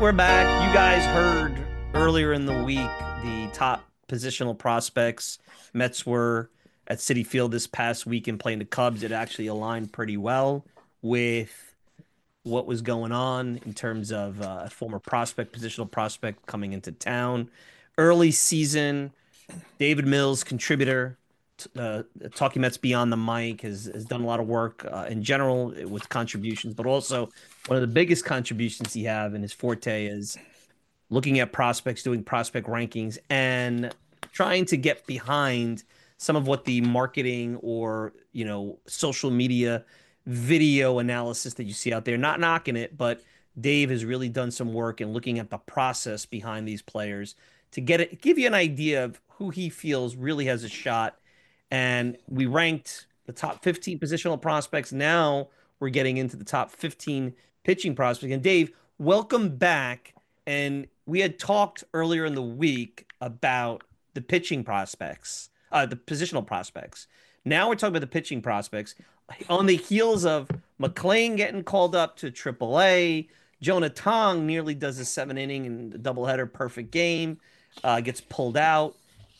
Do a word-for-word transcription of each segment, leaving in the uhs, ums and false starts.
we're back. You guys heard earlier in the week the top positional prospects. Mets were at Citi Field this past week and playing the Cubs. It actually aligned pretty well with what was going on in terms of uh, a former prospect, positional prospect coming into town. Early season, David Mills, contributor, uh, Talking Mets Beyond the Mic, has, has done a lot of work uh, in general with contributions, but also one of the biggest contributions he have in his forte is looking at prospects, doing prospect rankings, and trying to get behind some of what the marketing or, you know, social media video analysis that you see out there. Not knocking it, but Dave has really done some work in looking at the process behind these players to get it, give you an idea of who he feels really has a shot. And we ranked the top fifteen positional prospects. Now we're getting into the top fifteen pitching prospects. And Dave, welcome back. And we had talked earlier in the week about the pitching prospects, uh, the positional prospects. Now we're talking about the pitching prospects on the heels of McLean getting called up to triple A. Jonah Tong nearly does a seven inning and doubleheader perfect game, uh, gets pulled out.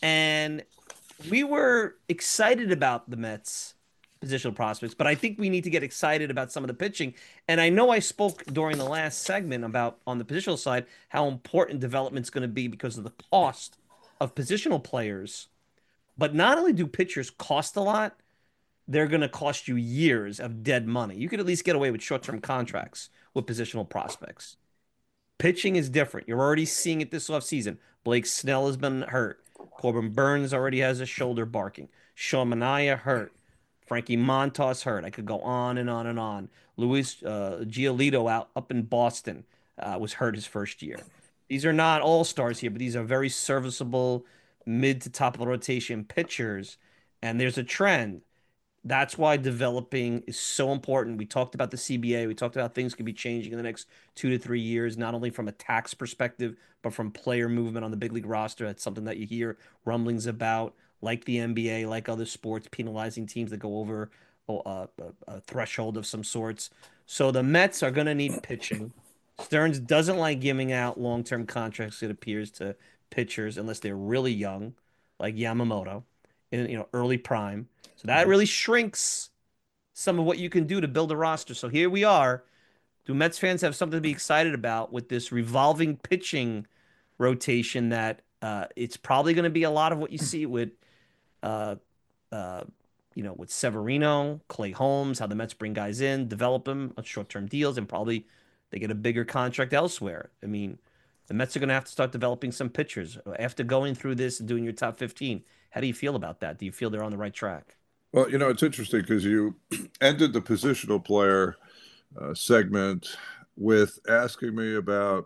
And we were excited about the Mets positional prospects, but I think we need to get excited about some of the pitching. And I know I spoke during the last segment about on the positional side how important development's going to be because of the cost of positional players. But not only do pitchers cost a lot, they're going to cost you years of dead money. You could at least get away with short-term contracts with positional prospects. Pitching is different. You're already seeing it this offseason. Blake Snell has been hurt. Corbin Burns already has a shoulder barking. Sean Manaea hurt. Frankie Montas hurt. I could go on and on and on. Luis uh, Giolito out up in Boston uh, was hurt his first year. These are not all stars here, but these are very serviceable mid to top of the rotation pitchers. And there's a trend. That's why developing is so important. We talked about the C B A. We talked about things could be changing in the next two to three years, not only from a tax perspective, but from player movement on the big league roster. That's something that you hear rumblings about, like the N B A, like other sports, penalizing teams that go over oh, uh, a, a threshold of some sorts. So the Mets are going to need pitching. Stearns doesn't like giving out long-term contracts, it appears, to pitchers unless they're really young, like Yamamoto, in you know early prime. So that really shrinks some of what you can do to build a roster. So here we are. Do Mets fans have something to be excited about with this revolving pitching rotation that uh, it's probably going to be a lot of what you see with, uh, uh, you know, with Severino, Clay Holmes, how the Mets bring guys in, develop them on short-term deals, and probably they get a bigger contract elsewhere. I mean, the Mets are going to have to start developing some pitchers. After going through this and doing your top fifteen, how do you feel about that? Do you feel they're on the right track? Well, you know, it's interesting because you ended the positional player uh, segment with asking me about,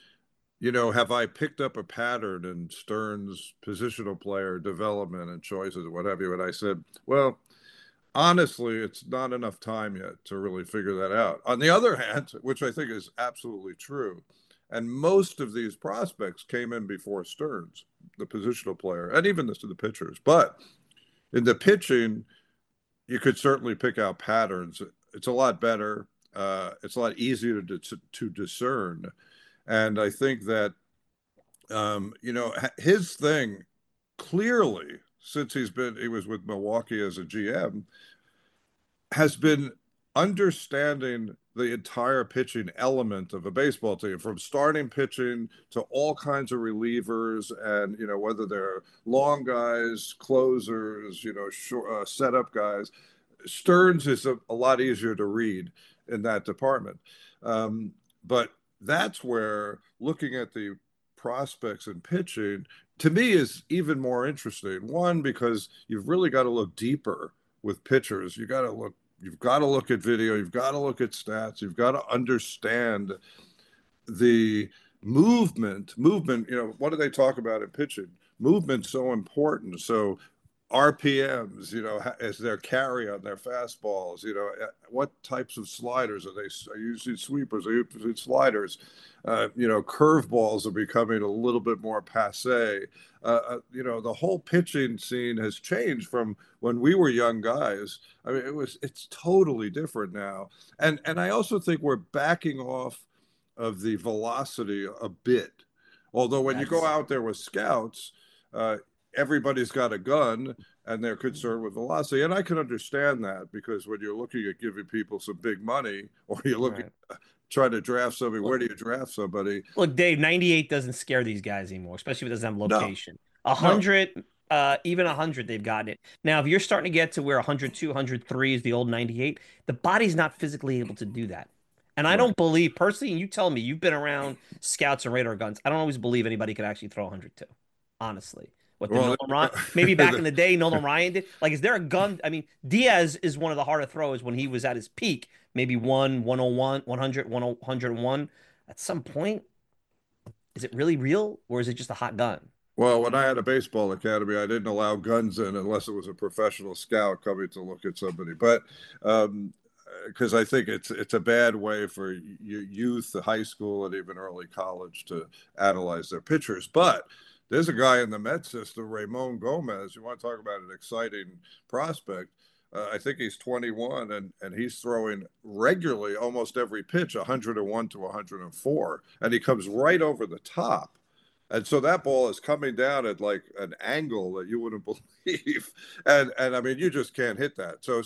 you know, have I picked up a pattern in Stearns' positional player development and choices and what have you? And I said, well, honestly, it's not enough time yet to really figure that out. On the other hand, which I think is absolutely true, and most of these prospects came in before Stearns, the positional player, and even this to the pitchers. But in the pitching, you could certainly pick out patterns. It's a lot better. Uh, it's a lot easier to, to, to discern. And I think that, um, you know, his thing clearly, since he's been, he was with Milwaukee as a G M, has been understanding the entire pitching element of a baseball team, from starting pitching to all kinds of relievers, and you know whether they're long guys, closers, you know, short, uh, setup guys. Stearns is a, a lot easier to read in that department, um, but that's where looking at the prospects and pitching to me is even more interesting. One, because you've really got to look deeper with pitchers. You got to look You've got to look at video. You've got to look at stats. You've got to understand the movement. Movement, you know, what do they talk about in pitching? Movement's so important. So R P Ms, you know, as their carry on their fastballs, you know, what types of sliders are they? Are you using sweepers? Are you using sliders? Uh, you know, curveballs are becoming a little bit more passe. Uh, uh, you know, the whole pitching scene has changed from when we were young guys. I mean, it was it's totally different now. And and I also think we're backing off of the velocity a bit. Although when you go That's out there with scouts, uh, everybody's got a gun and they're concerned with velocity. And I can understand that because when you're looking at giving people some big money or you're looking right. at trying to draft somebody, Look, where do you draft somebody? look, Dave, ninety-eight doesn't scare these guys anymore, especially if it doesn't have No, location. A no. hundred, uh, even a hundred, they've gotten it. Now, if you're starting to get to where one hundred two, one hundred three is the old ninety-eight, the body's not physically able to do that. And I Right. don't believe, personally, and you tell me, you've been around scouts and radar guns. I don't always believe anybody could actually throw one hundred two, honestly. What did Well, Nolan Ryan, maybe back in the day, Nolan Ryan did. Like, is there a gun? I mean, Diaz is one of the harder throwers when he was at his peak, maybe one, one oh one, one hundred, one hundred one. At some point, is it really real or is it just a hot gun? well, when I had a baseball academy, I didn't allow guns in unless it was a professional scout coming to look at somebody. But um, because I think it's it's a bad way for youth, high school, and even early college to analyze their pitchers. But there's a guy in the Met system, Ramon Gomez. You want to talk about an exciting prospect? Uh, I think he's twenty-one, and and he's throwing regularly almost every pitch, one oh one to one oh four, and he comes right over the top. And so that ball is coming down at like an angle that you wouldn't believe. And and I mean, you just can't hit that. So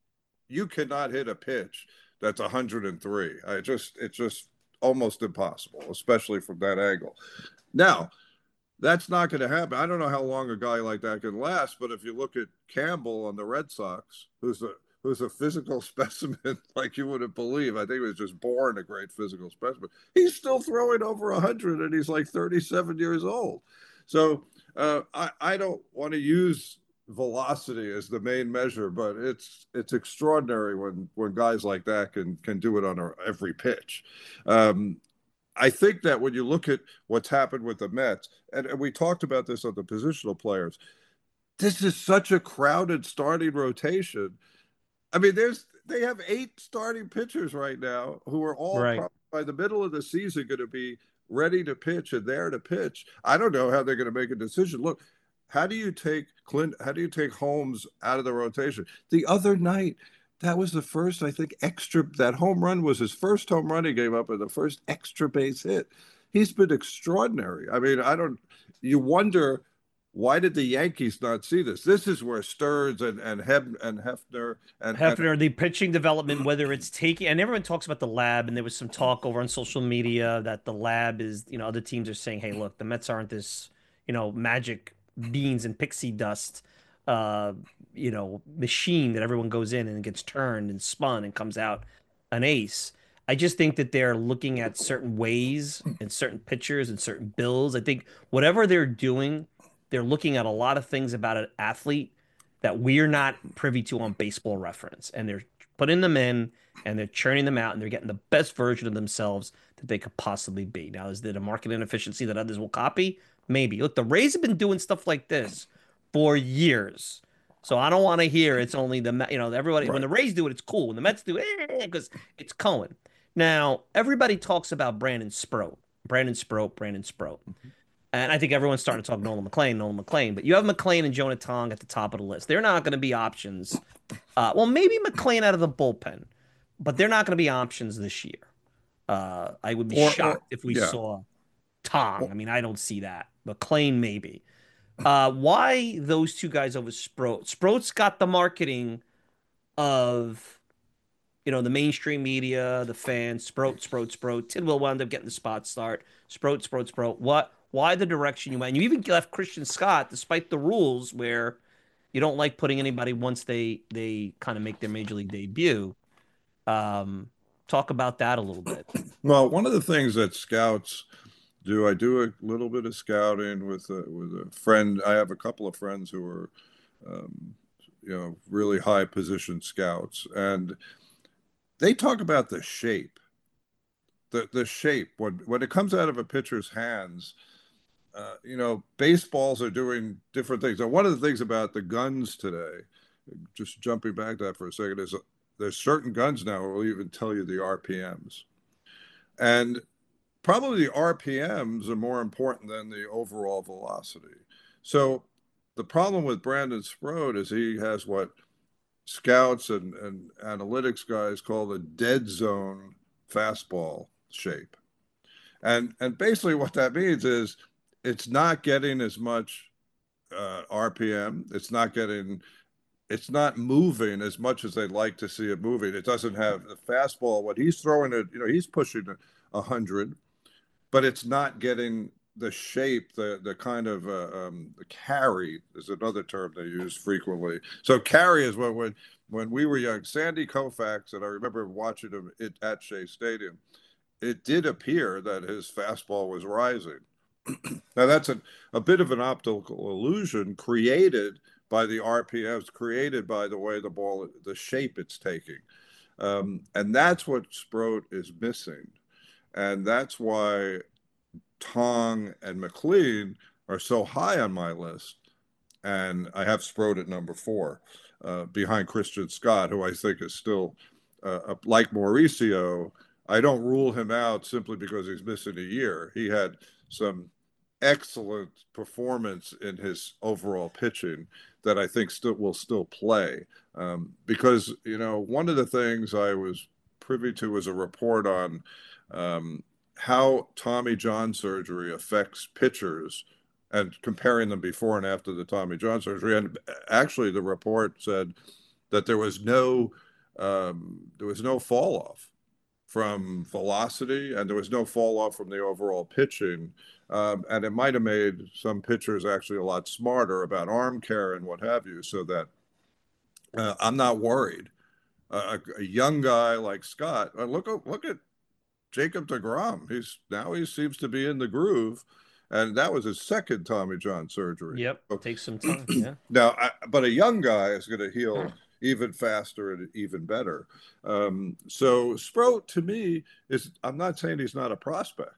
you cannot hit a pitch that's one hundred three. I just it's just almost impossible, especially from that angle. Now, that's not going to happen. I don't know how long a guy like that can last, but if you look at Campbell on the Red Sox, who's a who's a physical specimen like you wouldn't believe. I think he was just born a great physical specimen. He's still throwing over one hundred, and he's like thirty-seven years old. So uh, I, I don't want to use velocity as the main measure, but it's it's extraordinary when when guys like that can can do it on a, every pitch. Um, I think that when you look at what's happened with the Mets, and, and we talked about this on the positional players, this is such a crowded starting rotation. I mean, there's they have eight starting pitchers right now who are all Right. probably by the middle of the season going to be ready to pitch and there to pitch. I don't know how they're going to make a decision. Look, how do you take Clint? How do you take Holmes out of the rotation? The other night, that was the first, I think, extra. That home run was his first home run he gave up and the first extra base hit. He's been extraordinary. I mean, I don't. You wonder why did the Yankees not see this? This is where Stearns and and Heb, and Hefner and, and Hefner, the pitching development, whether it's taking, and everyone talks about the lab, and there was some talk over on social media that the lab is, you know, other teams are saying, hey, look, the Mets aren't this, you know, magic beans and pixie dust, uh, you know, machine that everyone goes in and gets turned and spun and comes out an ace. I just think that they're looking at certain ways and certain pitchers and certain bills. I think whatever they're doing, they're looking at a lot of things about an athlete that we're not privy to on Baseball Reference, and they're putting them in and they're churning them out and they're getting the best version of themselves that they could possibly be. Now, is there a market inefficiency that others will copy? Maybe. Look, the Rays have been doing stuff like this for years. So I don't want to hear it's only the, you know, everybody, when right. the Rays do it, it's cool. When the Mets do it, because it's Cohen. Now, everybody talks about Brandon Sproat, Brandon Sproat, Brandon Sproat. And I think everyone's starting to talk Nolan McLean, Nolan McLean. But you have McLean and Jonah Tong at the top of the list. They're not going to be options. Uh, well, maybe McLean out of the bullpen, but they're not going to be options this year. Uh, I would be Or, or shocked if we yeah. saw Tong. Or, I mean, I don't see that. McLean, maybe. Uh, why those two guys over Sproat? Sproat's got the marketing of, you know, the mainstream media, the fans. Sproat, Sproat, Sproat. Tidwell wound up getting the spot start. Sproat, Sproat, Sproat. What? Why the direction you went? And you even left Christian Scott, despite the rules where you don't like putting anybody once they they kind of make their major league debut. Um, talk about that a little bit. well, one of the things that scouts do, I do a little bit of scouting with a, with a friend. I have a couple of friends who are, um, you know, really high position scouts, and they talk about the shape. The the shape when when it comes out of a pitcher's hands. Uh, you know, baseballs are doing different things. And one of the things about the guns today, just jumping back to that for a second, is there's certain guns now that will even tell you the R P Ms. And probably the R P Ms are more important than the overall velocity. So the problem with Brandon Sproat is he has what scouts and, and analytics guys call the dead zone fastball shape. And and basically what that means is it's not getting as much uh, R P M. It's not getting it's not moving as much as they'd like to see it moving. It doesn't have the fastball. What he's throwing it, you know, he's pushing a hundred, but it's not getting the shape, the the kind of uh, um, the carry is another term they use frequently. So carry is what when when we were young, Sandy Koufax, and I remember watching him at Shea Stadium. It did appear that his fastball was rising. Now that's a, a bit of an optical illusion created by the R P Ms, created by the way the ball, the shape it's taking. Um, and that's what Sproat is missing. And that's why Tong and McLean are so high on my list. And I have Sproat at number four, uh, behind Christian Scott, who I think is still, uh, like Mauricio, I don't rule him out simply because he's missing a year. He had some excellent performance in his overall pitching that I think still will still play. Um, because, you know, one of the things I was privy to was a report on um, how Tommy John surgery affects pitchers and comparing them before and after the Tommy John surgery. And actually the report said that there was no um, there was no fall off from velocity, and there was no fall off from the overall pitching. Um, and it might have made some pitchers actually a lot smarter about arm care and what have you, so that uh, I'm not worried. Uh, a, a young guy like Scott, uh, look, look at Jacob deGrom. He's now he seems to be in the groove, and that was his second Tommy John surgery. Yep, so, takes some time. Yeah. Now, I, but a young guy is going to heal even faster and even better. Um, so Sproat to me is, I'm not saying he's not a prospect.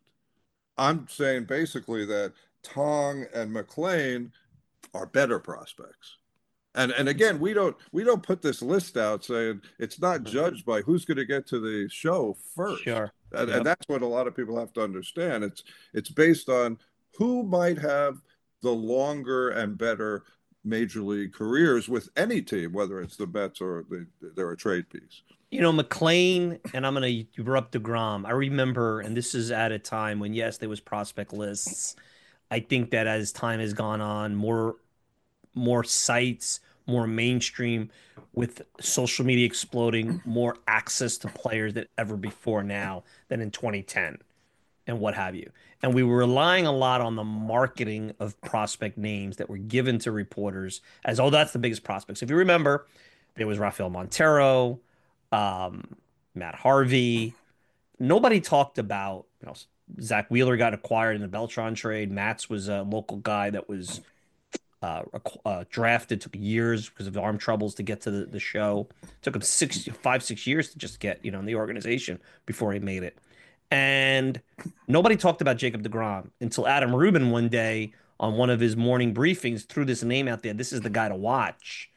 I'm saying basically that Tong and McLean are better prospects. And and again, we don't we don't put this list out saying it's not judged by who's going to get to the show first. Sure. And, Yep. and that's what a lot of people have to understand. It's it's based on who might have the longer and better major league careers with any team, whether it's the Mets or the, they're a trade piece. You know, McLean, and I'm going to erupt DeGrom. I remember, and this is at a time when, yes, there was prospect lists. I think that as time has gone on, more more sites, more mainstream, with social media exploding, more access to players than ever before now than in twenty ten and what have you. And we were relying a lot on the marketing of prospect names that were given to reporters as, oh, that's the biggest prospects. If you remember, there was Rafael Montero, um, Matt Harvey. Nobody talked about, you know, Zach Wheeler got acquired in the Beltran trade. Matz was a local guy that was uh, uh, drafted. Took years because of arm troubles to get to the, the show. Took him six, five, six years to just get, you know, in the organization before he made it. And nobody talked about Jacob deGrom until Adam Rubin one day on one of his morning briefings threw this name out there. This is the guy to watch.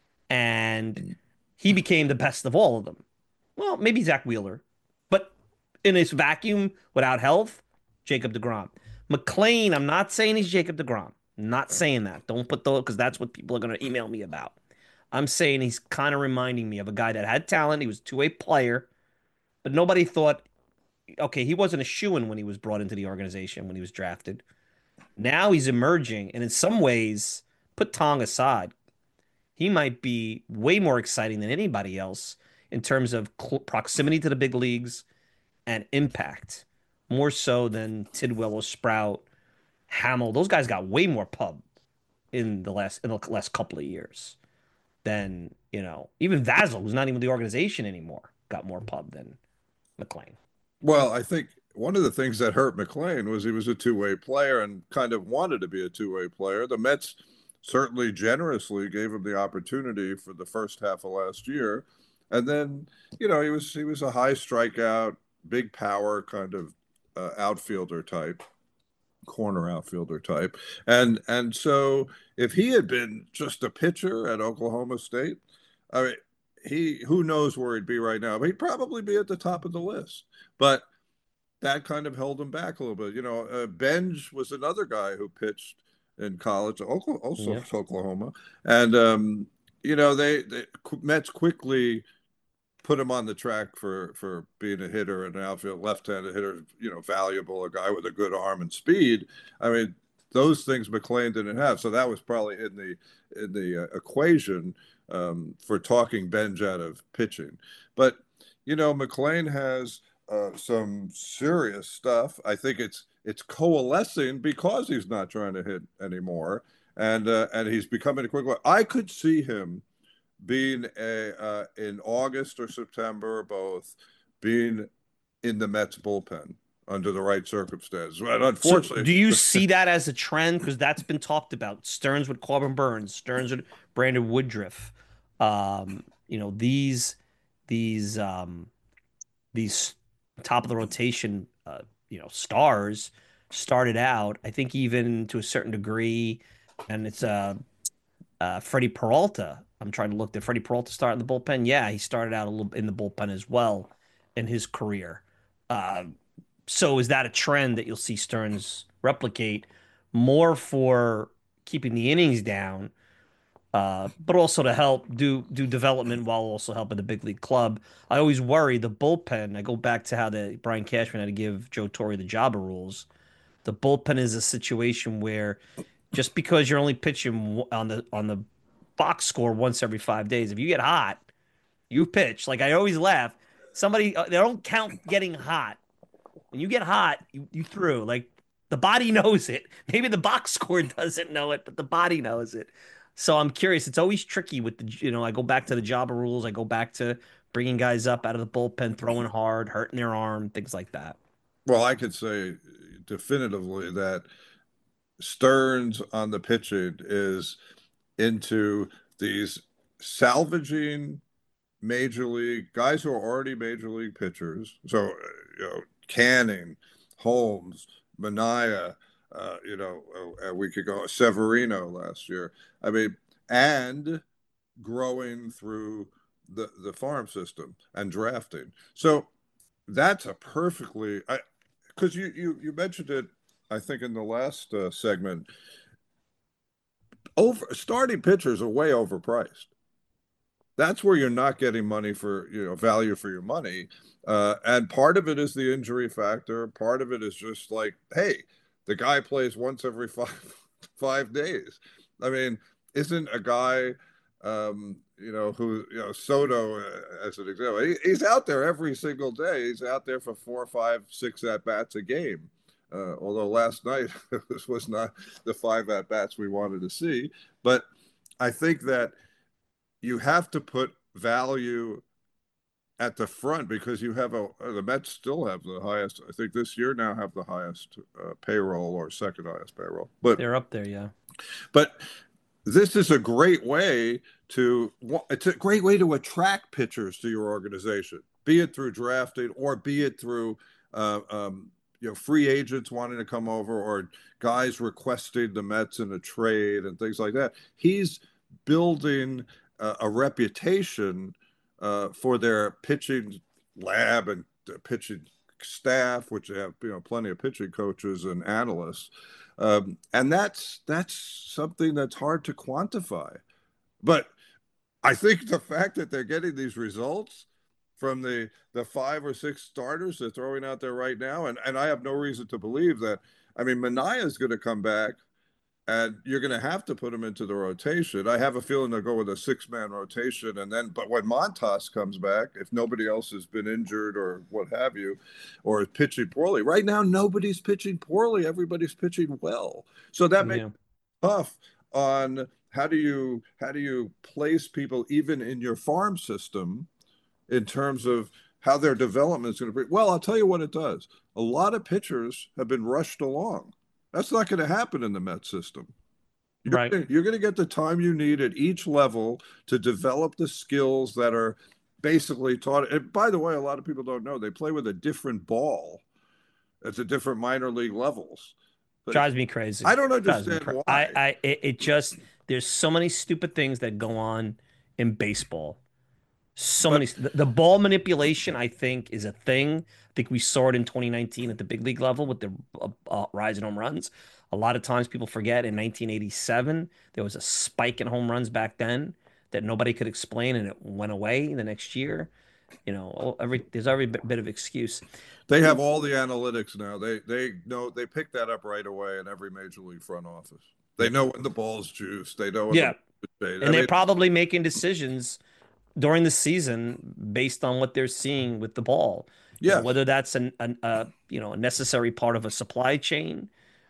And he became the best of all of them. Well, maybe Zach Wheeler, but in this vacuum without health, Jacob deGrom. McLean, I'm not saying he's Jacob deGrom. I'm not saying that. Don't put those, because that's what people are going to email me about. I'm saying he's kind of reminding me of a guy that had talent. He was a two-way player, but nobody thought, okay, he wasn't a shoo-in when he was brought into the organization, when he was drafted. Now he's emerging, and in some ways, put Tong aside, he might be way more exciting than anybody else in terms of proximity to the big leagues and impact, more so than Tidwell or Sprout, Hamill. Those guys got way more pub in the last in the last couple of years than, you know, even Vasil, who's not even the organization anymore, got more pub than McLean. Well, I think one of the things that hurt McLean was he was a two-way player and kind of wanted to be a two-way player. The Mets certainly generously gave him the opportunity for the first half of last year. And then, you know, he was he was a high strikeout, big power kind of uh, outfielder type, corner outfielder type. And and so if he had been just a pitcher at Oklahoma State, I mean, he who knows where he'd be right now, but he'd probably be at the top of the list. But that kind of held him back a little bit. You know, uh, Benj was another guy who pitched in college, also yeah. Oklahoma. And, um, you know, they, they Mets quickly put him on the track for for being a hitter and an outfield left-handed hitter, you know, valuable, a guy with a good arm and speed. I mean, those things McLain didn't have, so that was probably in the in the uh, equation um, for talking Benj out of pitching. But you know, McLain has uh, some serious stuff. I think it's it's coalescing because he's not trying to hit anymore, and uh, and he's becoming a quick one. I could see him being a uh, in August or September, both being in the Mets bullpen under the right circumstances. But So unfortunately, do you see that as a trend? Because that's been talked about. Stearns with Corbin Burns, Stearns with Brandon Woodruff. Um, you know, these these um these top of the rotation uh, you know, stars started out, I think even to a certain degree, and it's uh uh Freddie Peralta. I'm trying to look. Did Freddie Peralta start in the bullpen? Yeah, he started out a little in the bullpen as well in his career. Uh, so is that a trend that you'll see Stearns replicate more for keeping the innings down, uh, but also to help do do development while also helping the big league club? I always worry the bullpen. I go back to how the Brian Cashman had to give Joe Torre the Jabba rules. The bullpen is a situation where just because you're only pitching on the on the box score once every five days, if you get hot, you pitch. Like I always laugh. Somebody uh, they don't count getting hot. When you get hot, you, you threw. Like the body knows it. Maybe the box score doesn't know it, but the body knows it. So I'm curious. It's always tricky with the, you know, I go back to the Jabba rules. I go back to bringing guys up out of the bullpen, throwing hard, hurting their arm, things like that. well, I could say definitively that Stearns on the pitching is into these salvaging major league guys who are already major league pitchers. So, uh, you know, Canning, Holmes, Mania, uh, you know, a week ago, Severino last year. I mean, and growing through the the farm system and drafting. So that's a perfectly I because you you you mentioned it, I think in the last uh, segment. Over starting pitchers are way overpriced. That's where you're not getting money for, you know, value for your money. Uh, and part of it is the injury factor. Part of it is just like, hey, the guy plays once every five five days. I mean, isn't a guy, um, you know, who, you know, Soto, uh, as an example, he, he's out there every single day. He's out there for four, five, six at bats a game. Uh, although last night this was not the five at bats we wanted to see, but I think that you have to put value at the front because you have a the Mets still have the highest. I think this year now have the highest uh, payroll or second highest payroll. But They're up there, yeah. but this is a great way to it's a great way to attract pitchers to your organization, be it through drafting or be it through uh, um, you know, free agents wanting to come over or guys requesting the Mets in a trade and things like that. He's building uh, a reputation uh, for their pitching lab and pitching staff, which have, you know, plenty of pitching coaches and analysts, um, and that's that's something that's hard to quantify. But I think the fact that they're getting these results from the the five or six starters they're throwing out there right now, and and I have no reason to believe that. I mean, Mania is going to come back and you're going to have to put them into the rotation. I have a feeling they'll go with a six-man rotation, and then, but when Montas comes back, if nobody else has been injured or what have you, or is pitching poorly, right now nobody's pitching poorly. Everybody's pitching well, so that makes Yeah. it tough on how do you how do you place people even in your farm system in terms of how their development is going to be. Well, I'll tell you what it does. A lot of pitchers have been rushed along. That's not going to happen in the Met system. You're Right. gonna, you're going to get the time you need at each level to develop the skills that are basically taught. And by the way, a lot of people don't know they play with a different ball at the different minor league levels. But Drives me crazy. I don't Drives me understand crazy. I, why. I, it, it just, there's so many stupid things that go on in baseball. So But many. The, the ball manipulation, I think, is a thing. I think we saw it in twenty nineteen at the big league level with the uh, uh, rise in home runs. A lot of times people forget in nineteen eighty-seven, there was a spike in home runs back then that nobody could explain, and it went away the next year. You know, every there's every bit bit of excuse. They have all the analytics now. They they know they pick that up right away in every major league front office. They Yeah, know when the ball's juiced. They know when the yeah, ball is shade. I and they're mean, probably making decisions during the season based on what they're seeing with the ball. You know, yes. whether that's an, an a you know a necessary part of a supply chain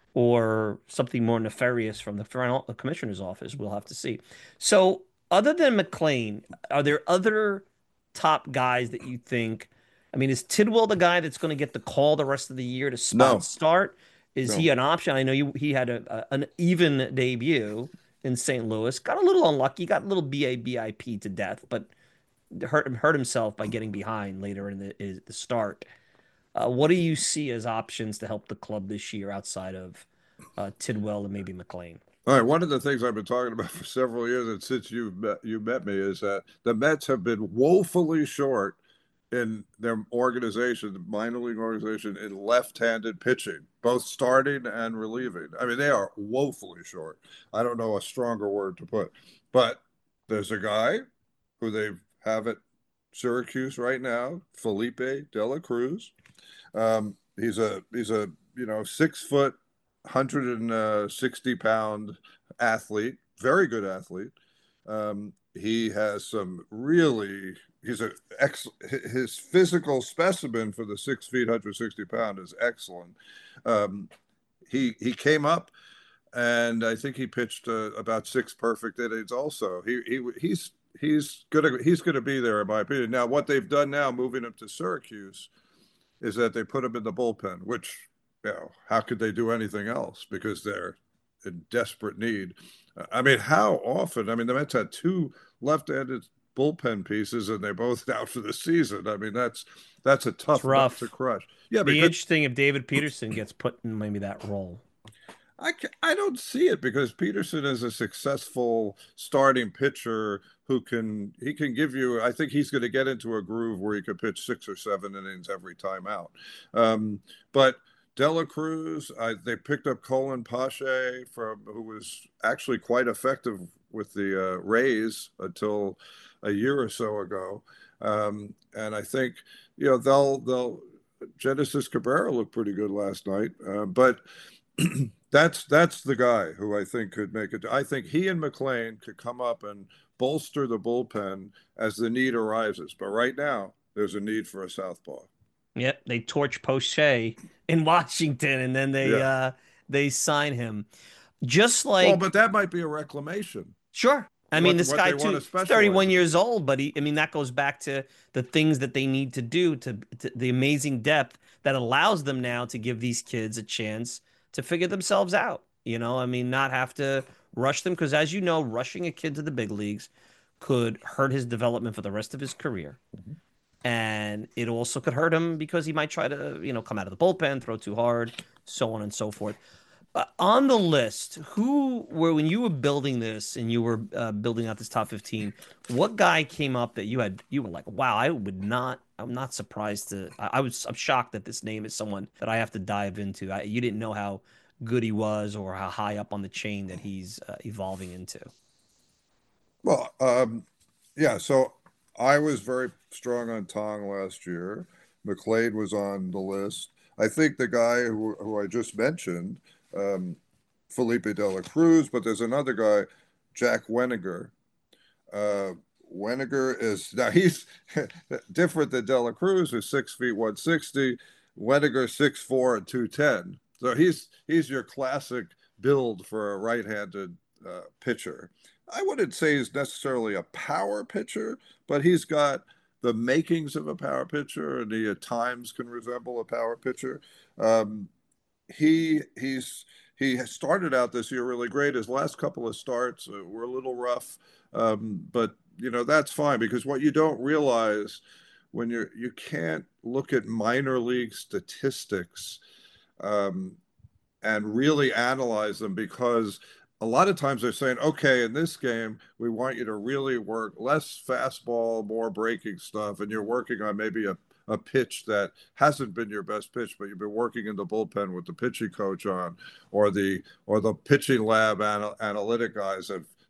or something more nefarious from the front, the commissioner's office. We'll have to see. So, other than McLean, are there other top guys that you think? I mean, is Tidwell the guy that's going to get the call the rest of the year to spot No, start? Is he no. an option? I know you, he had a, a, an even debut in Saint Louis. Got a little unlucky, got a little B A B I P to death, but hurt hurt himself by getting behind later in the, is the start. Uh, what do you see as options to help the club this year outside of uh, Tidwell and maybe McLean? All right. One of the things I've been talking about for several years, and since you met, you met me, is that the Mets have been woefully short in their organization, the minor league organization, in left-handed pitching, both starting and relieving. I mean, they are woefully short. I don't know a stronger word to put, but there's a guy who they have at Syracuse right now, Felipe De La Cruz. Um, he's a he's a you know six foot, one hundred sixty pound athlete, very good athlete. Um, he has some really he's a ex his physical specimen for the six feet, one hundred sixty pound is excellent. Um, he he came up and I think he pitched uh, about six perfect innings. Also, he he he's he's gonna he's gonna be there in my opinion. Now, what they've done now, moving him to Syracuse, is that they put him in the bullpen, which, you know, how could they do anything else because they're in desperate need. I mean, how often? I mean, the Mets had two left-handed bullpen pieces, and they're both out for the season. I mean, that's that's a It's tough nut to rough. crush. Yeah, Be because interesting if David Peterson gets put in maybe that role. I I don't see it because Peterson is a successful starting pitcher who can he can give you. I think he's going to get into a groove where he could pitch six or seven innings every time out. Um, but Dela Cruz, I, they picked up Colin Pache from who was actually quite effective with the uh, Rays until a year or so ago, um, and I think you know they'll they'll Genesis Cabrera looked pretty good last night, uh, but that's that's the guy who I think could make it. I think he and McLean could come up and bolster the bullpen as the need arises. But right now, there's a need for a southpaw. Yep, they torch Poche in Washington, and then they Yeah. uh they sign him. Just Well, like but that might be a reclamation. sure. I mean, What this what guy they want too, to he's specialize thirty-one in. years old, but he, I mean, that goes back to the things that they need to do to, to the amazing depth that allows them now to give these kids a chance to figure themselves out. You know, I mean, not have to rush them because, as you know, rushing a kid to the big leagues could hurt his development for the rest of his career. Mhm. And it also could hurt him because he might try to, you know, come out of the bullpen, throw too hard, so on and so forth. Uh, on the list, who were when you were building this and you were uh, building out this top fifteen, what guy came up that you had you were like, wow, I would not, I'm not surprised to, I, I was, I'm shocked that this name is someone that I have to dive into. I, you didn't know how good he was or how high up on the chain that he's uh, evolving into. Well, um, yeah. So I was very strong on Tong last year. McLean was on the list. I think the guy who, who I just mentioned, um, Felipe De La Cruz, but there's another guy, Jack Weniger. Uh, Weniger is now he's different than De La Cruz, who's six feet one sixty. Weniger six four and two ten. So he's he's your classic build for a right-handed uh, pitcher. I wouldn't say he's necessarily a power pitcher, but he's got the makings of a power pitcher, and he at times can resemble a power pitcher. Um, he he's he started out this year really great. His last couple of starts uh, were a little rough, um, but you know that's fine because what you don't realize when you're you can't look at minor league statistics um, and really analyze them because a lot of times they're saying, okay, in this game, we want you to really work less fastball, more breaking stuff, and you're working on maybe a, a pitch that hasn't been your best pitch, but you've been working in the bullpen with the pitching coach on, or the or the pitching lab anal- analytic guys have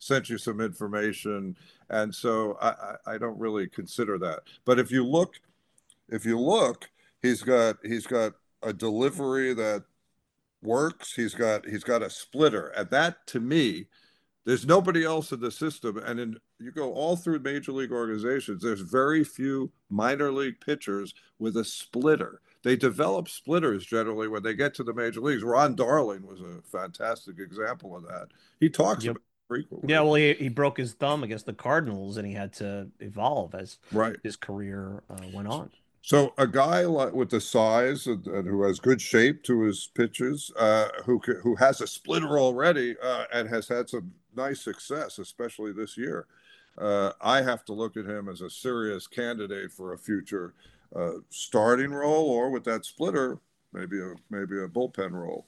sent you some information, and so I, I, I don't really consider that. But if you look, if you look, he's got he's got a delivery that works. He's got he's got a splitter, and that to me, there's nobody else in the system. And in you go all through major league organizations, there's very few minor league pitchers with a splitter. They develop splitters generally when they get to the major leagues. Ron Darling was a fantastic example of that. He talks Yep. about it frequently. Yeah, well, he, he broke his thumb against the Cardinals, and he had to evolve as Right. his career uh, went on. So a guy like with the size and, and who has good shape to his pitches, uh, who who has a splitter already uh, and has had some nice success, especially this year. Uh, I have to look at him as a serious candidate for a future uh, starting role, or with that splitter, maybe a maybe a bullpen role.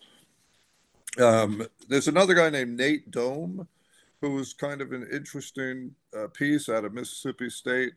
Um, there's another guy named Nate Dome, who was kind of an interesting uh, piece out of Mississippi State.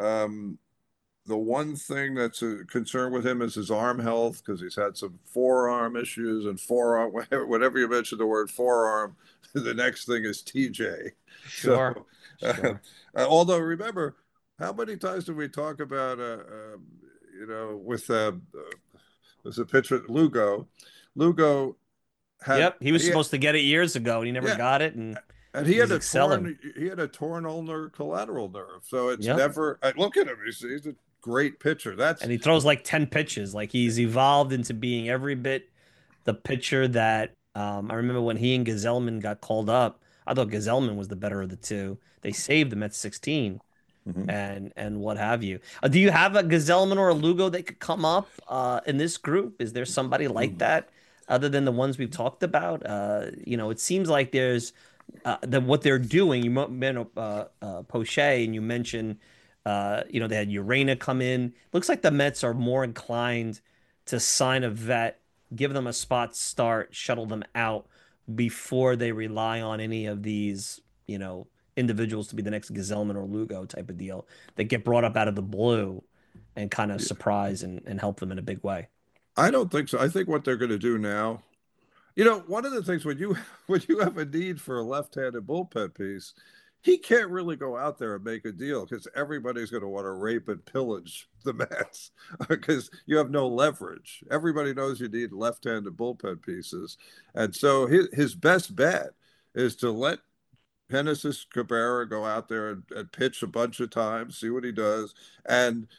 Um, the one thing that's a concern with him is his arm health, because he's had some forearm issues and forearm, whenever you mention the word forearm, the next thing is T J. Sure. So, Sure. uh, although remember, how many times did we talk about, uh, uh, you know, with uh, uh, was a pitcher Lugo, Lugo had Yep, he was he had, supposed to get it years ago, and he never yeah, got it, and and he he's had a excelling. torn he had a torn ulnar collateral nerve, so it's Yep. never. I look at him; he's, he's a great pitcher. That's And he throws like ten pitches. Like he's evolved into being every bit the pitcher that um, I remember when he and Gazelman got called up. I thought Gazelman was the better of the two. They saved him at sixteen Mhm. and and what have you. Uh, do you have a Gazelman or a Lugo that could come up uh, in this group? Is there somebody like that other than the ones we've talked about? Uh, you know, it seems like there's uh, that what they're doing. You mentioned uh, uh, Poche, and you mentioned uh, you know they had Urena come in. Looks like the Mets are more inclined to sign a vet, give them a spot start, shuttle them out before they rely on any of these, you know, individuals to be the next Gazelman or Lugo type of deal that get brought up out of the blue and kind of surprise and, and help them in a big way. I don't think so. I think what they're going to do now, you know, one of the things when you when you have a need for a left-handed bullpen piece, he can't really go out there and make a deal because everybody's going to want to rape and pillage the Mets because you have no leverage. Everybody knows you need left-handed bullpen pieces, and so his his best bet is to let Genesis Cabrera go out there and, and pitch a bunch of times, see what he does, and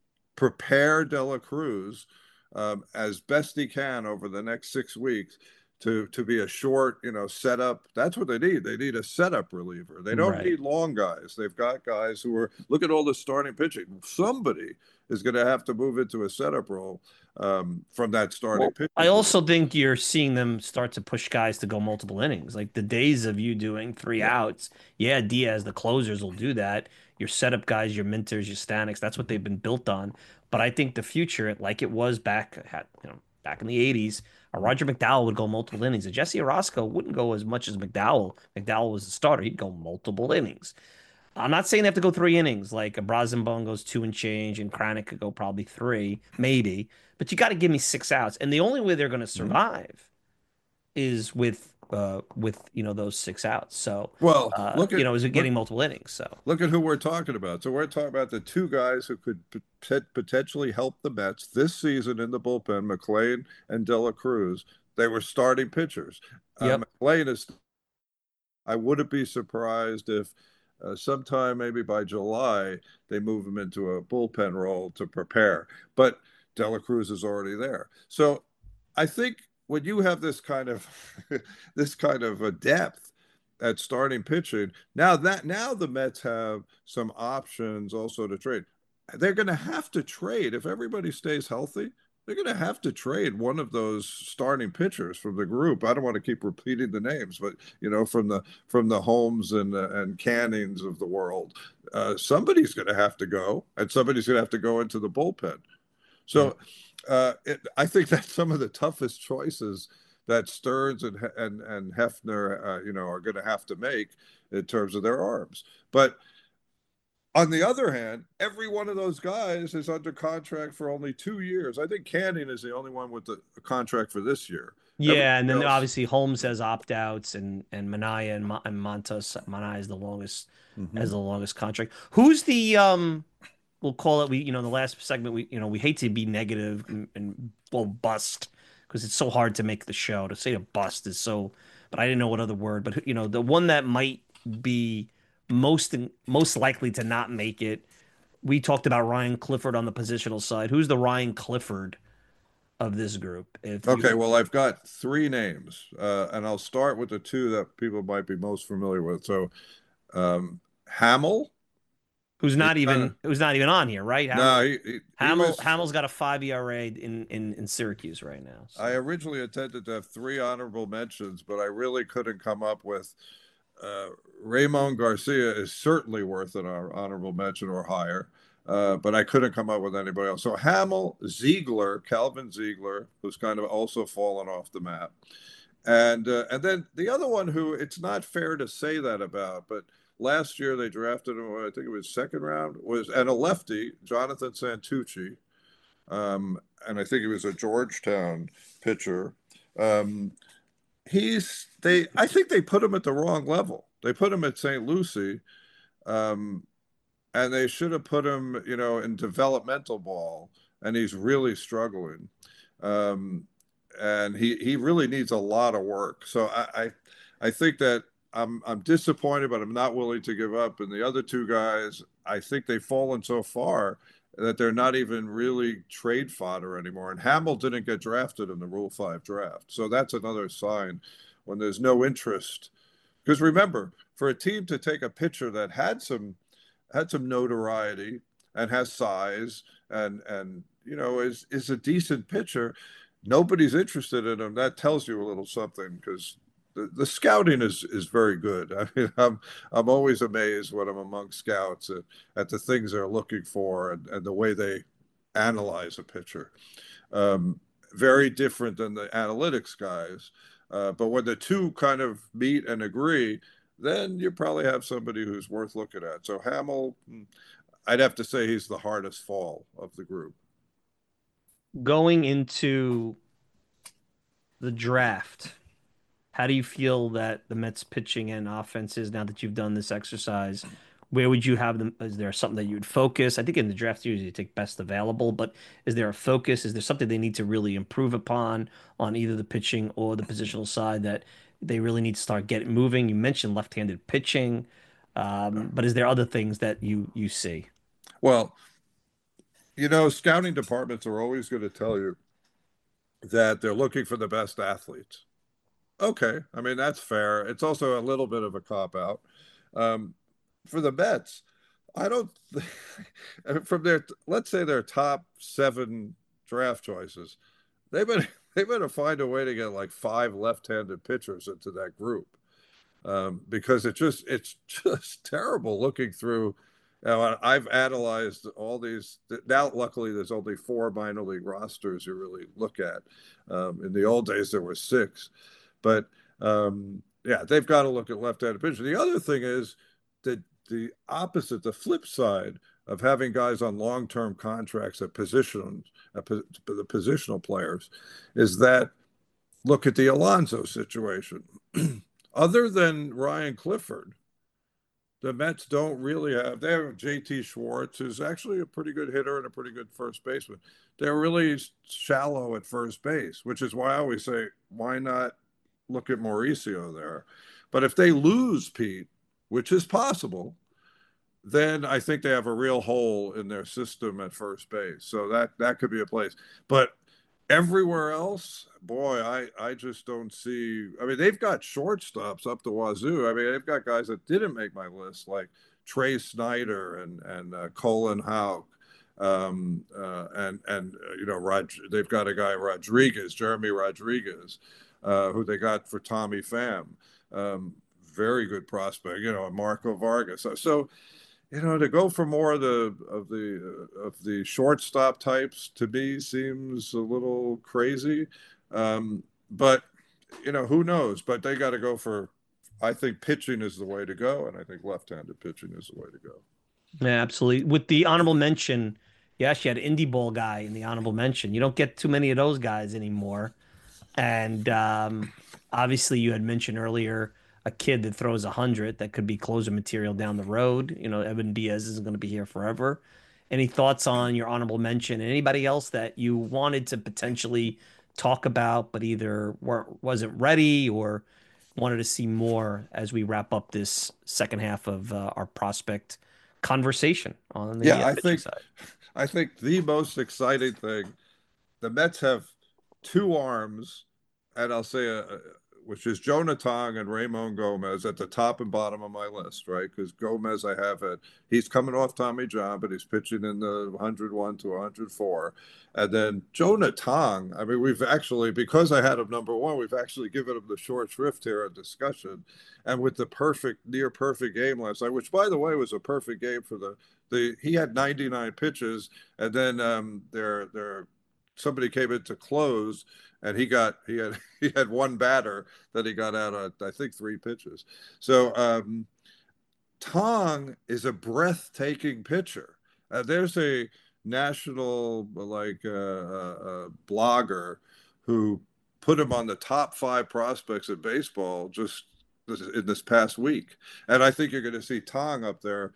prepare De La Cruz um, as best he can over the next six weeks to to be a short, you know, setup. That's what they need. They need a setup reliever. They don't Right. need long guys. They've got guys who are look at all the starting pitching. Somebody is going to have to move into a setup role um, from that starting Well, pitching I group. also think you're seeing them start to push guys to go multiple innings. Like the days of you doing three Yeah. outs, yeah, Diaz, the closers will do that. Your setup guys, your Minters, your Staniks, that's what they've been built on. But I think the future, like it was back, you know, back in the eighties, a Roger McDowell would go multiple innings. A Jesse Orosco wouldn't go as much as McDowell. McDowell was the starter; he'd go multiple innings. I'm not saying they have to go three innings. Like a Brazenbone goes two and change, and Kranick could go probably three, maybe. But you got to give me six outs, and the only way they're going to Mhm. survive is with uh with you know those six outs. So Well, uh look you at know is it look getting multiple innings? So look at who we're talking about. So we're talking about the two guys who could potentially help the Mets this season in the bullpen, McLean and De La Cruz. They were starting pitchers. Uh, yep. McLean is. I wouldn't be surprised if uh, sometime maybe by July they move him into a bullpen role to prepare. But De La Cruz is already there. So I think when you have this kind of this kind of a depth at starting pitching, now that now the Mets have some options also to trade. They're going to have to trade if everybody stays healthy. They're going to have to trade one of those starting pitchers from the group. I don't want to keep repeating the names, but you know, from the from the Holmes and uh, and Cannings of the world, uh, somebody's going to have to go, and somebody's going to have to go into the bullpen. Yep. So, uh, it, I think that's some of the toughest choices that Stearns and and and Hefner, uh, you know, are going to have to make in terms of their arms. But on the other hand, every one of those guys is under contract for only two years. I think Canning is the only one with the, a contract for this year. Everybody Yeah, and then else. obviously Holmes has opt-outs, and and Manaya and, Mo- and Montas. Manaya is the longest as Hmm. the longest contract. Who's the um? We'll call it. We you know in the last segment we you know we hate to be negative and, and well bust because it's so hard to make the show. To say a bust is so, but I didn't know what other word. But you know the one that might be most most likely to not make it. We talked about Ryan Clifford on the positional side. Who's the Ryan Clifford of this group? If you Okay, well, I've got three names, uh, and I'll start with the two that people might be most familiar with. So, um, Hamill, who's he's not kind of even who's not even on here, right? no, Hamill he, he he Hamill was. Hamill's got a five E R A in in in Syracuse right now. I So originally intended to have three honorable mentions, but I really couldn't come up with. Uh, Ramon Garcia is certainly worth an honorable mention or higher, uh, but I couldn't come up with anybody else. So Hamill, Ziegler, Calvin Ziegler, who's kind of also fallen off the map. And uh, and then the other one who it's not fair to say that about, but last year they drafted him, I think it was second round, was and a lefty, Jonathan Santucci, um, and I think he was a Georgetown pitcher. Um, he's they I think they put him at the wrong level. They put him at Saint Lucie, um, and they should have put him, you know, in developmental ball, and he's really struggling. Um, and he he really needs a lot of work. So I I, I think that I'm I'm disappointed, but I'm not willing to give up. And the other two guys, I think they've fallen so far that they're not even really trade fodder anymore. And Hamill didn't get drafted in the Rule Five draft, so that's another sign when there's no interest. Because remember, for a team to take a pitcher that had some had some notoriety and has size and and you know is is a decent pitcher, nobody's interested in him. That tells you a little something because the, the scouting is is very good. I mean, I'm I'm always amazed when I'm among scouts at, at the things they're looking for and, and the way they analyze a pitcher. Um, Very different than the analytics guys. Uh, but when the two kind of meet and agree, then you probably have somebody who's worth looking at. So Hamill, I'd have to say he's the hardest fall of the group. going into the draft, how do you feel that the Mets pitching and offense is now that you've done this exercise? Where would you have them? Is there something that you would focus? I think in the draft usually you take best available, but is there a focus? Is there something they need to really improve upon on either the pitching or the positional side that they really need to start getting moving? You mentioned left-handed pitching, um, but is there other things that you you see? Well, you know, scouting departments are always going to tell you that they're looking for the best athletes. Okay, I mean that's fair. It's also a little bit of a cop out. Um, for the Mets, I don't from their let's say their top seven draft choices, they better they better find a way to get like five left-handed pitchers into that group, um, because it just it's just terrible looking through. Now, I've analyzed all these. Now, luckily, there's only four minor league rosters you really look at. Um, in the old days, there were six, but um, yeah, they've got to look at left-handed pitchers. The other thing is that the opposite, the flip side of having guys on long-term contracts at position, at the positional players, is that look at the Alonso situation. Other than Ryan Clifford, the Mets don't really have. They have J T Schwartz, who's actually a pretty good hitter and a pretty good first baseman. They're really shallow at first base, which is why I always say, why not look at Mauricio there? But if they lose Pete, which is possible, then I think they have a real hole in their system at first base. So that that could be a place. But everywhere else, boy, I I just don't see. I mean, they've got shortstops up the wazoo. I mean, they've got guys that didn't make my list, like Trey Snyder and and uh, Colin Houck, um, uh, and and uh, you know, Rod. They've got a guy Rodriguez, Jeremy Rodriguez, uh, who they got for Tommy Pham. Um, Very good prospect, you know, Marco Vargas. So, so you know, to go for more of the of the uh, of the shortstop types to me seems a little crazy. Um, but you know, who knows? But they got to go for. I think pitching is the way to go, and I think left-handed pitching is the way to go. Yeah, absolutely. With the honorable mention, you actually had an indie ball guy in the honorable mention. You don't get too many of those guys anymore. And um, obviously, you had mentioned earlier a kid that throws a hundred that could be closer material down the road. You know, Evan Diaz isn't going to be here forever. Any thoughts on your honorable mention? And anybody else that you wanted to potentially talk about, but either weren't wasn't ready or wanted to see more as we wrap up this second half of uh, our prospect conversation on Yeah, the uh, I pitching think side? I think the most exciting thing, the Mets have two arms, and I'll say, uh, uh, which is Jonah Tong and Ramon Gomez at the top and bottom of my list, right? Because Gomez, I have it. He's coming off Tommy John, but he's pitching in the one oh one to one oh four. And then Jonah Tong, I mean, we've actually, because I had him number one, we've actually given him the short shrift here in discussion. And with the perfect, near perfect game last night, which by the way was a perfect game for the, the he had ninety-nine pitches, and then um, their their somebody came in to close, and he got he had he had one batter that he got out of I think three pitches. So um, Tong is a breathtaking pitcher. Uh, there's a national like uh, uh, uh, blogger who put him on the top five prospects of baseball just this, in this past week, and I think you're going to see Tong up there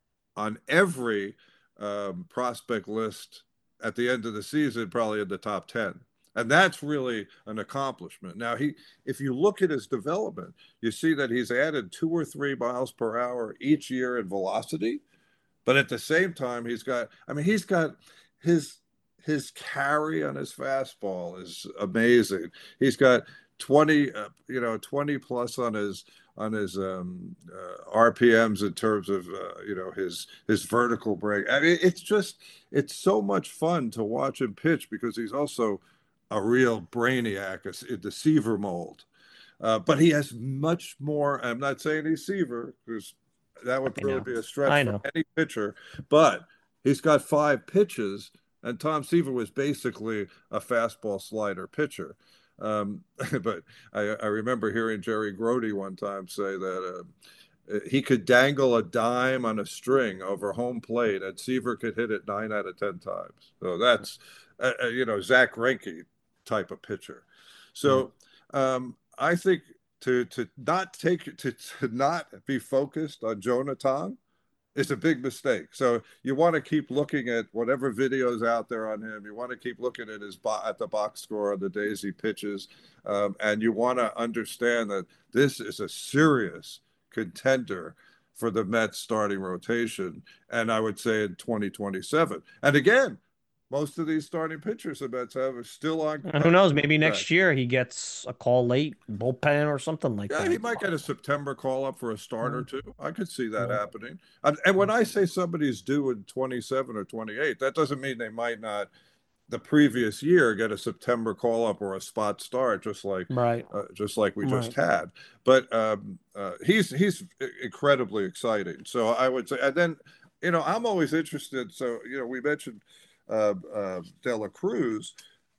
on every um, prospect list at the end of the season, probably in the top ten. And that's really an accomplishment. Now, he, if you look at his development, you see that he's added two or three miles per hour each year in velocity. But at the same time, he's got, I mean, he's got his his carry on his fastball is amazing. He's got twenty, uh, you know, twenty plus on his on his um, uh, R P Ms in terms of uh, you know his his vertical break. I mean, it's just it's so much fun to watch him pitch because he's also a real brainiac in the Seaver mold. Uh, but he has much more. I'm not saying he's Seaver because that would I really know. be a stretch I for know. any pitcher. But he's got five pitches, and Tom Seaver was basically a fastball slider pitcher. Um, but I, I remember hearing Jerry Grody one time say that uh, he could dangle a dime on a string over home plate, and Seaver could hit it nine out of ten times. So that's uh, uh, you know Zach Greinke type of pitcher. Right. So um, I think to to not take to, to not be focused on Jonah Tong is a big mistake. So you want to keep looking at whatever videos out there on him. You want to keep looking at his bo- at the box score on the days he pitches, um, and you want to understand that this is a serious contender for the Mets starting rotation, and I would say in twenty twenty-seven. And again, most of these starting pitchers the Mets have are still on. And on who knows? Maybe track. next year he gets a call late, bullpen or something like Yeah, he that. might get a September call up for a start or Yeah. two. I could see that Yeah. happening. And, and when I say somebody's due in twenty-seven or twenty-eight, that doesn't mean they might not the previous year get a September call up or a spot start, just like Right. uh, just like we just Right. had. But um, uh, he's he's incredibly exciting. So I would say, and then you know I'm always interested. So you know we mentioned uh, uh, De La Cruz.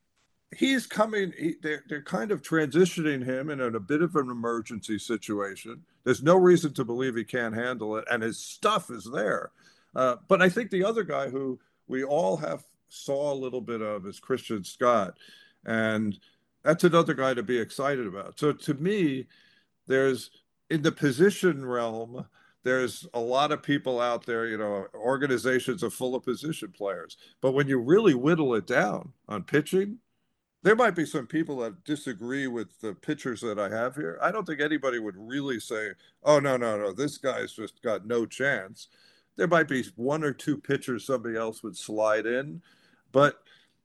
He's coming. He, they're they're kind of transitioning him in a bit of an emergency situation. There's no reason to believe he can't handle it, and his stuff is there. Uh, but I think the other guy who we all have saw a little bit of is Christian Scott, and that's another guy to be excited about. So to me, there's in the position realm. There's a lot of people out there, you know, organizations are full of position players. But when you really whittle it down on pitching, there might be some people that disagree with the pitchers that I have here. I don't think anybody would really say, oh, no, no, no, this guy's just got no chance. There might be one or two pitchers somebody else would slide in, but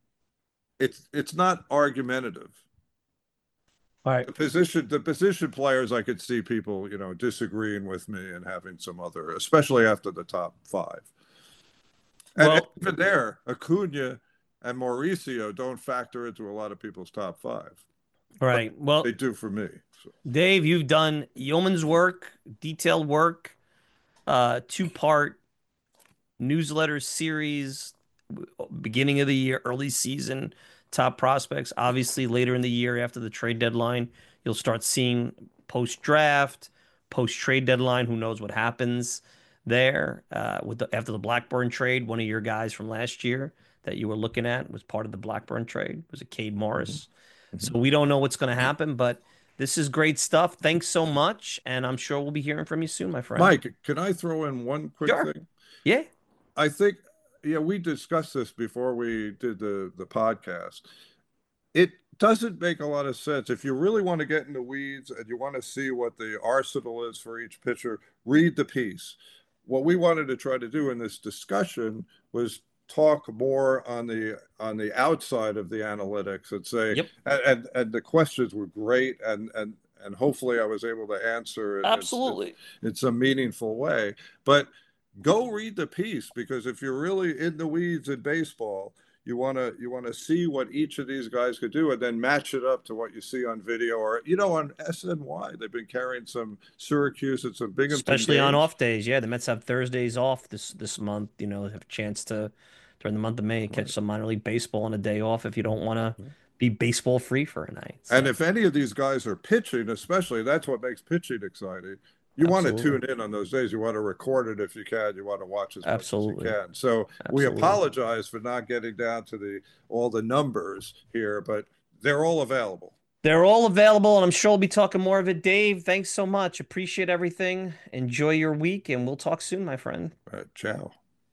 it's it's not argumentative. All right. The position the position players I could see people, you know, disagreeing with me and having some other, especially after the top five. And, and Well, even there, Acuna and Mauricio don't factor into a lot of people's top five. all But right. Well, they do for me. So. Dave, you've done yeoman's work, detailed work, uh, two-part newsletter series, beginning of the year, early season, top prospects. Obviously, later in the year after the trade deadline, you'll start seeing post-draft, post-trade deadline. Who knows what happens there? Uh, with the after the Blackburn trade, one of your guys from last year that you were looking at was part of the Blackburn trade. Was it Cade Mhm. Morris? Mhm. So we don't know what's going to happen, but this is great stuff. Thanks so much, and I'm sure we'll be hearing from you soon, my friend. Mike, can I throw in one quick Sure. thing? Yeah. I think, yeah, we discussed this before we did the the podcast. It doesn't make a lot of sense. If you really want to get in the weeds and you want to see what the arsenal is for each pitcher, read the piece. What we wanted to try to do in this discussion was talk more on the on the outside of the analytics and say, Yep. and and, and the questions were great, and and and hopefully I was able to answer it in, Absolutely. in some meaningful way. But go read the piece, because if you're really in the weeds in baseball, you want to you want to see what each of these guys could do and then match it up to what you see on video, or you know on S N Y they've been carrying some Syracuse and some Binghamton Especially on games. off days. Yeah, the Mets have Thursdays off this this month. You know, have a chance to during the month of May catch Right. some minor league baseball on a day off if you don't want to be baseball free for a night. And So if any of these guys are pitching, especially, that's what makes pitching exciting. You want to absolutely. tune in on those days. You want to record it if you can. You want to watch as much as you Absolutely. can. So we Absolutely. apologize for not getting down to the all the numbers here, but they're all available. They're all available, and I'm sure we'll be talking more of it. Dave, thanks so much. Appreciate everything. Enjoy your week, and we'll talk soon, my friend. All right, ciao.